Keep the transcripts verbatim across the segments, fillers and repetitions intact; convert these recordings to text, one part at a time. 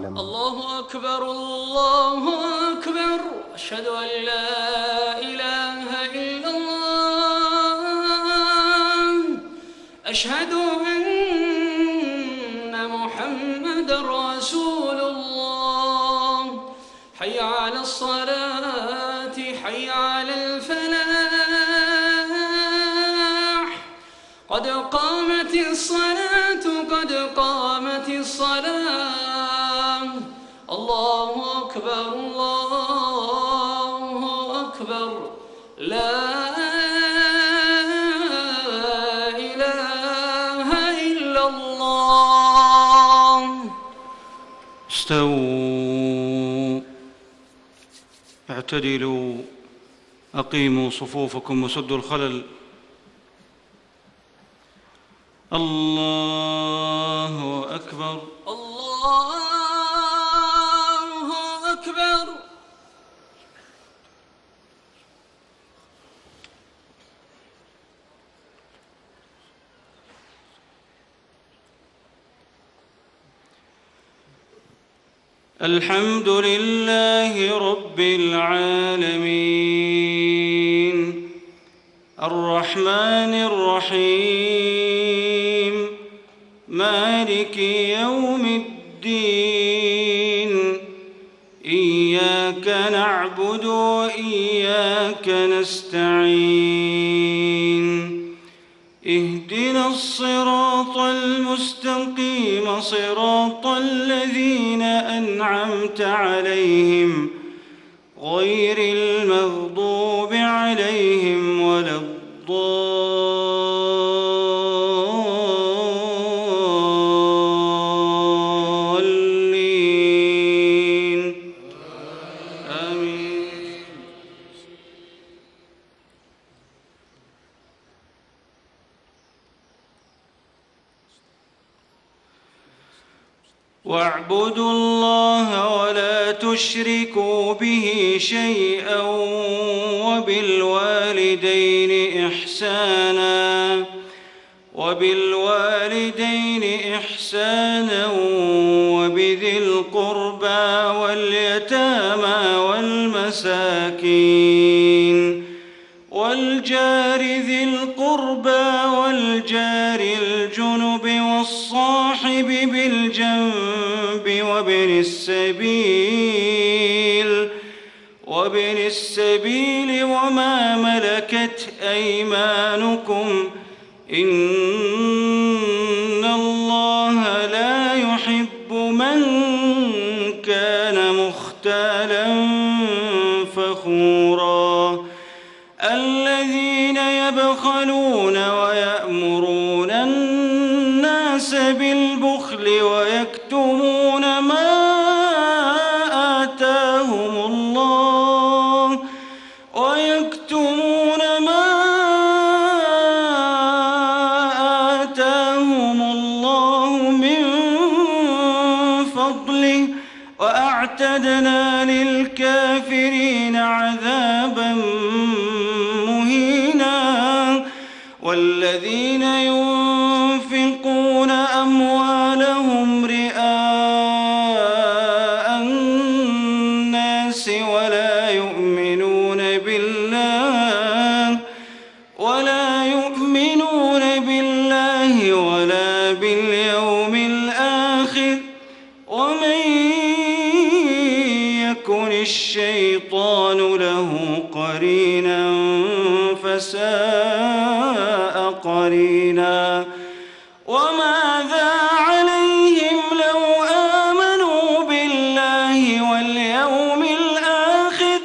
أعلم. الله أكبر الله أكبر، أشهد أن لا إله إلا الله، أشهد أن محمد رسول الله. حي على الصلاة، حي على الفلاح، قد قامت الصلاة قد قامت الصلاة. الله أكبر الله أكبر، لا إله إلا الله. استووا، اعتدلوا، أقيموا صفوفكم وسدوا الخلل. الله أكبر الله أكبر. الحمد لله رب العالمين، الرحمن الرحيم، مالك يوم الدين. إياك نعبد وإياك نستعين، اهدنا الصراط المستقيم، صراط الذين أنعمت عليهم غير المغضوب عليهم ولا الضالين. آمين. واعبدوا الله ولا تشركوا به شيئا، وبالوالدين إحسانا وبالوالدين إحسانا وبذي القربى واليتامى والمساكين والجار ذي القربى والجار الجنب والصاحب بالجنب وابن السبيل وابن السبيل وما ملكت أيمانكم، إن الله لا يحب من كان مختالا فخورا. الذين يبخلون ويأمرون الناس بالبخل ويكتمون ما آتاهم الله ويكتمون ما آتاهم الله من فضله، وأعتدنا للكافرين عذابا مهينا. والذين ينفقون أموالهم رئاء الناس ولا يؤمنون بالله ولا يؤمنون بالله ولا باليوم الآخر، ومن يكن الشيطان له قرينا فساء قرينا. وماذا عليهم لو آمنوا بالله واليوم الآخر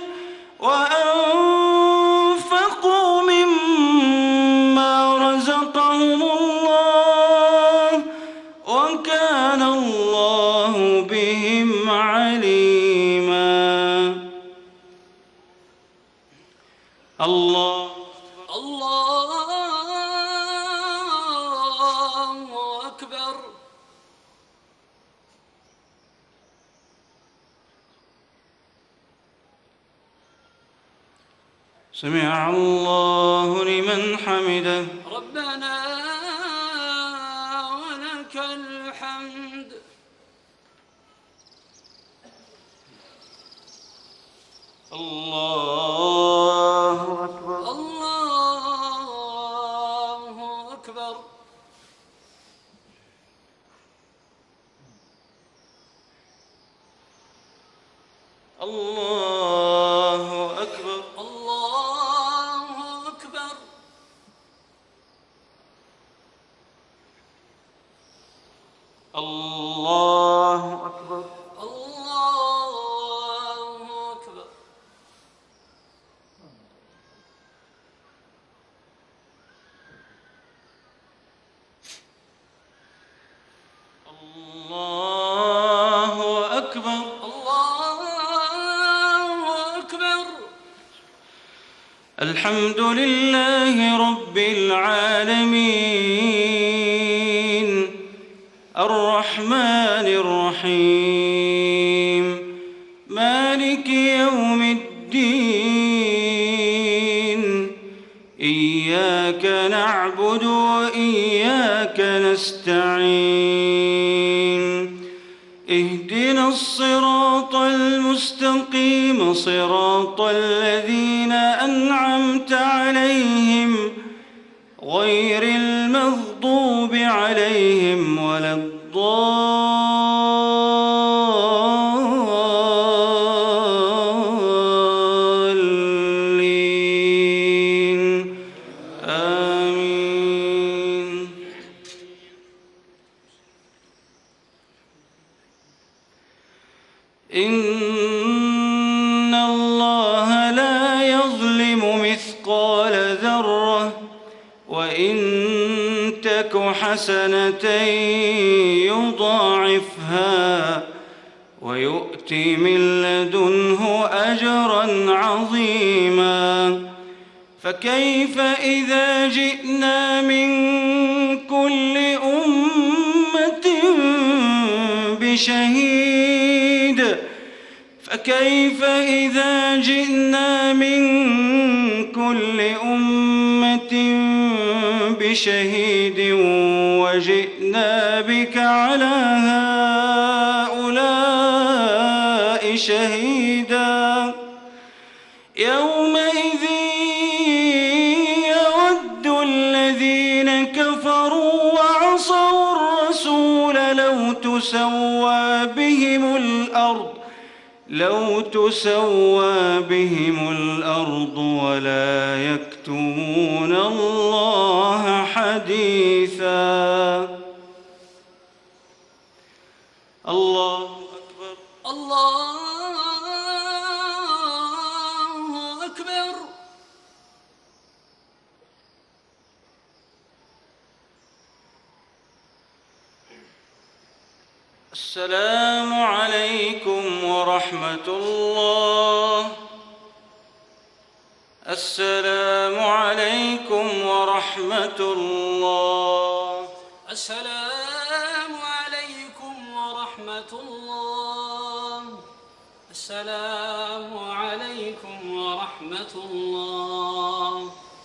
وأنفقوا مما رزقهم الله، وكان الله بهم عليما. الله الله أكبر. سمع الله لمن حمده. ربنا ولك الحمد. الله أكبر. الله أكبر. الله أكبر. الله أكبر. الله أكبر. الله أكبر. الله أكبر. الله أكبر. الحمد لله رب العالمين الرحمن الرحيم مالك يوم الدين إياك نعبد وإياك نستعين اهدنا الصراط المستقيم صراط الذين أنعمت عليهم غير المغضوب عليهم ولا الضالين آمين. إن الله لا يظلم مثقال ذرة وإن تك حسنة يضاعفها ويؤت من لدنه أجرا عظيما. فكيف إذا جئنا من كل أمة بشهيد فكيف إذا جئنا من كل أمة بشهيد وجئنا بك على هؤلاء شهيدا. يومئذ يود الذين كفروا وعصوا الرسول لو تسوى بهم الأرض لو تسوى بهم الأرض ولا يكتمون الله حديثا. الله أكبر. الله أكبر. السلام عليكم ورحمة الله. السلام عليكم ورحمة الله. السلام عليكم ورحمة الله. السلام عليكم ورحمة الله.